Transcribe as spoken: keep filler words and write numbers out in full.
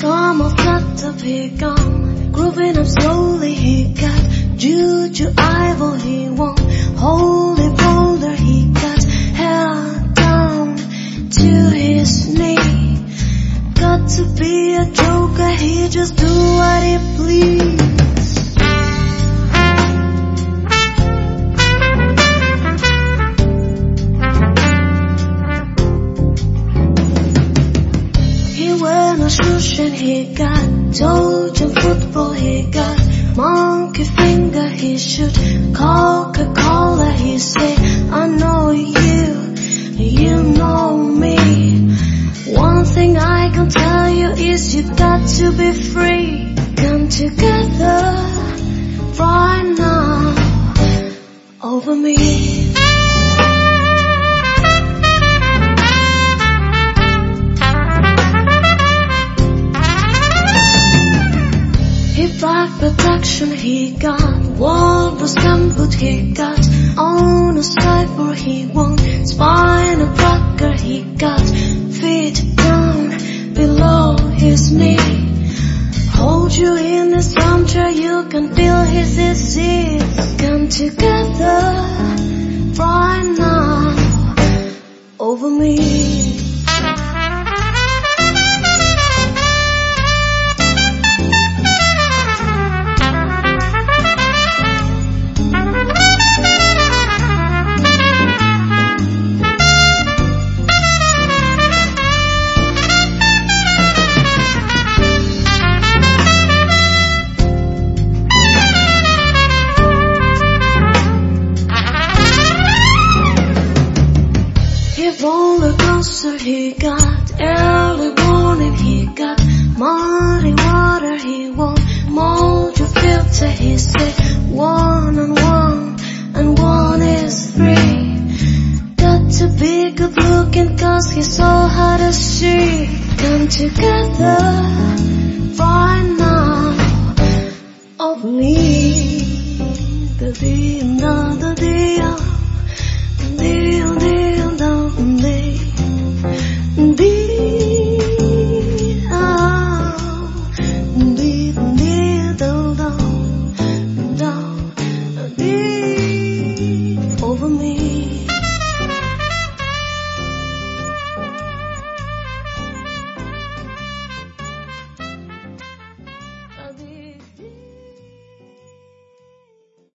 Come off flat up, he gone. Grooving up slowly, he got juju, eyeball, he won't. Holy boulder, he got held down to his knee. Got to be a joker, he just do what he please. And he got Trojan football, he got monkey finger, he shoot Coca-Cola, he say, I know you, you know me. One thing I can tell you is you got to be free. Come together right now over me. Black protection, he got walrus gambut, he got on a cipher, he won't spine a blocker, he got feet down below his knee. Hold you in his armchair, you can feel his disease. Come together right now over me. Roller coaster, he got early morning, he got muddy water, he won't mold your filter, he said one and one and one is three. Got to be good looking cause he's so hard to see. Come together right now over me. The day another day.